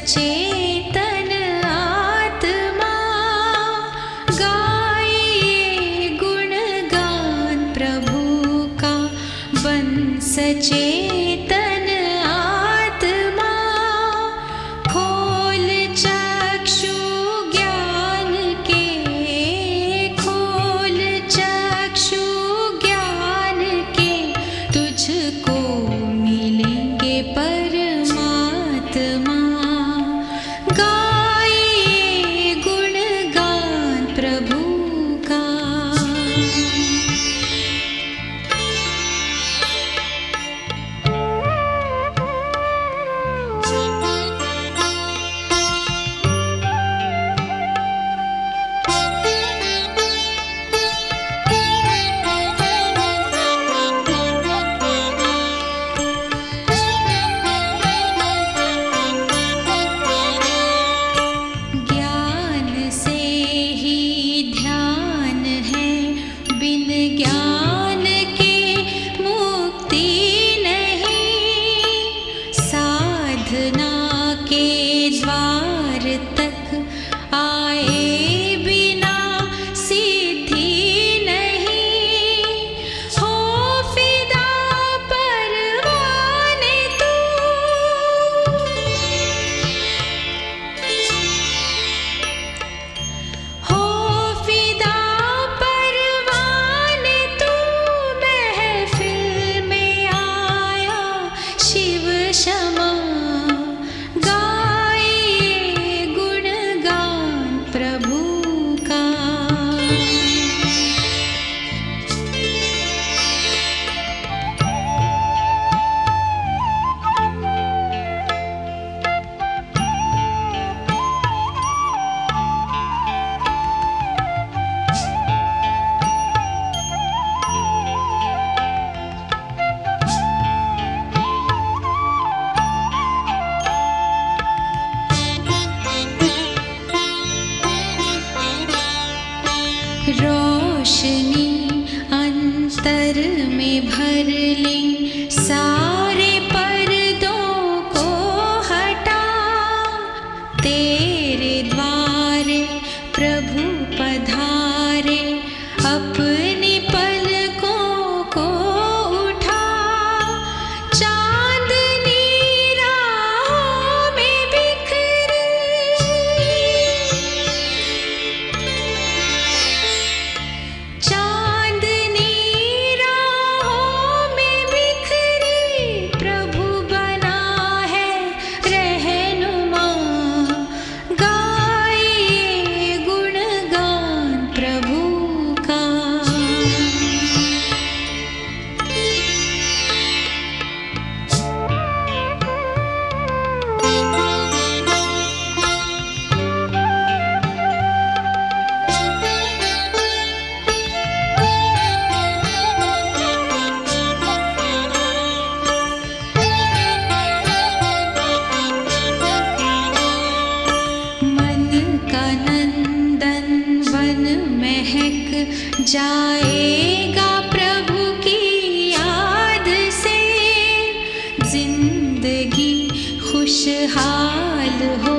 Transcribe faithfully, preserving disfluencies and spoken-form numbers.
सचेतन आत्मा गाए गुणगान प्रभु का। बन सचेतन आत्मा खोल चक्षु ज्ञान के, खोल चक्षु ज्ञान के, तुझको मिलेंगे परमात्मा। गाए गुणगान प्रभु का। ज्ञान से ही ध्यान है, बिन ज्ञान के मुक्ति नहीं। साधना के द्वार तक आए बिना सिद्धि नहीं। हो फिदा परवाने तू, हो फिदा परवाने तू। महफिल में आया शिव क्षमा। गाए गुणगान प्रभु का। रोशनी अंतर में भर ले, सारे पर्दों को हटा। तेरे द्वारे प्रभु पधारे, अपनी पलकों को उठा। चांदनी राहों में बिखरी, चांदनी राहों में बिखरी। प्रभु बना है रहनुमा। गाए गुणगान प्रभु का। मन का नंदन वन महक जाएगा प्रभु की याद से। जिंदगी खुशहाल हो